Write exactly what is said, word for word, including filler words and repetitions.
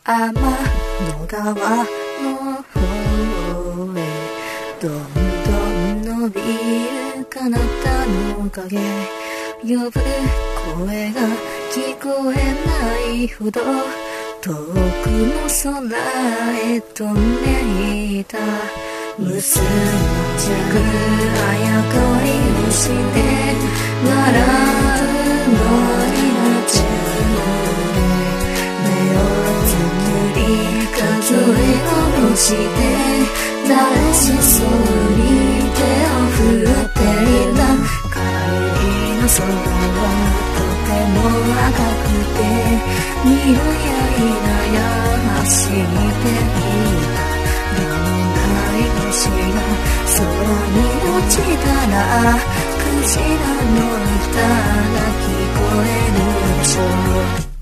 天の川の方へどんどん伸びる彼方の影、呼ぶ声が聞こえないほど遠くの空へ飛んでいた。結ぶ着早恋をして笑うのに夢中で目をつむり数え下ろして誰しそうに手を振っていた。帰りの空はとても赤くて見るや否や走っていた。星が空に落ちたらクジラの歌が聞こえるでしょう。